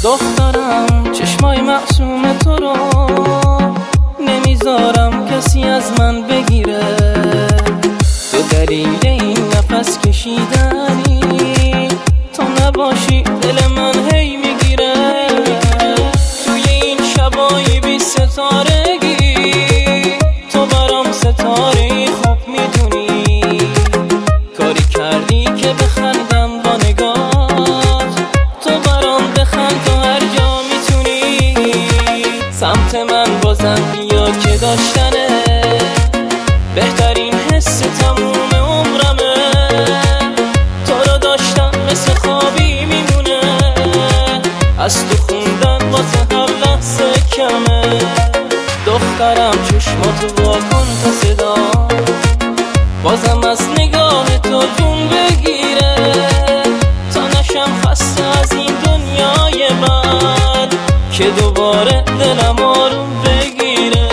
دخترم چشمای معصوم تو رو نمیذارم کسی از من بگیره. تو دلیل این نفس کشیدنی، تو نباشی دل من هی میگیره. توی این شبای بی ستارگی تو برام ستاره خوب میدونی. کاری کردی که بخندم با نگات، تو برام بخند تو هر جا میتونی. سمت من بازم بیا که داشتنه بهترین حس تموم عمرمه. تو رو داشتم مثل خوابی میمونه، از تو خوندن واسه هر لحظه کمه. دخترم چشماتو واکن تا صدا بازم از نگاه تو جون بگیره. تا نشم خسته از این دنیای بد که دوباره دلم آروم بگیره.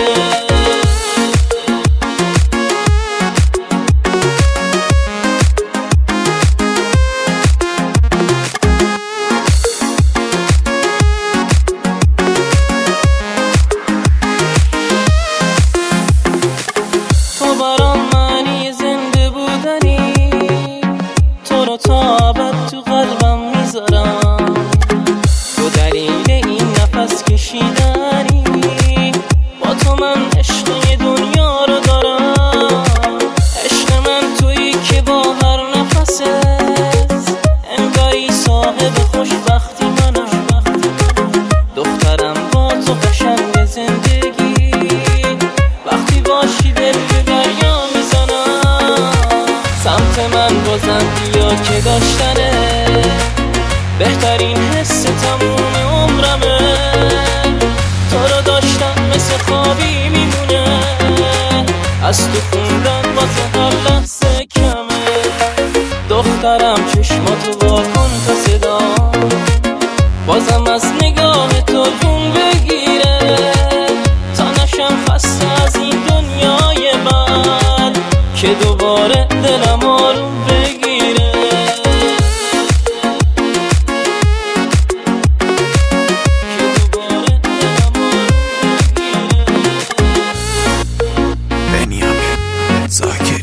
تو برام معنی زنده بودنی، تو رو تا ابد تو قلبم میذارم. تو دلیل این نفس کشیدنی، با تو من عشق دنیا رو دارم. عشق من تویی که با هر نفست انگاری صاحب خوشبختی منم. دخترم با تو قشنگ زندگی، وقتی باشی دل به دریا میزنم. سمت من بازم بیا که داشتنه بهترین حس تموم عمرمه. تو رو داشتم مثل خوابی میمونه، از تو خوندن واسه هر لحظه کمه. دخترم چشماتو واکن تا صدا بازم از نگاه تو جون بگیره. تا نشم خسته از این دنیای بد که دوباره دلم آروم بگیره. بنیامین زاکر.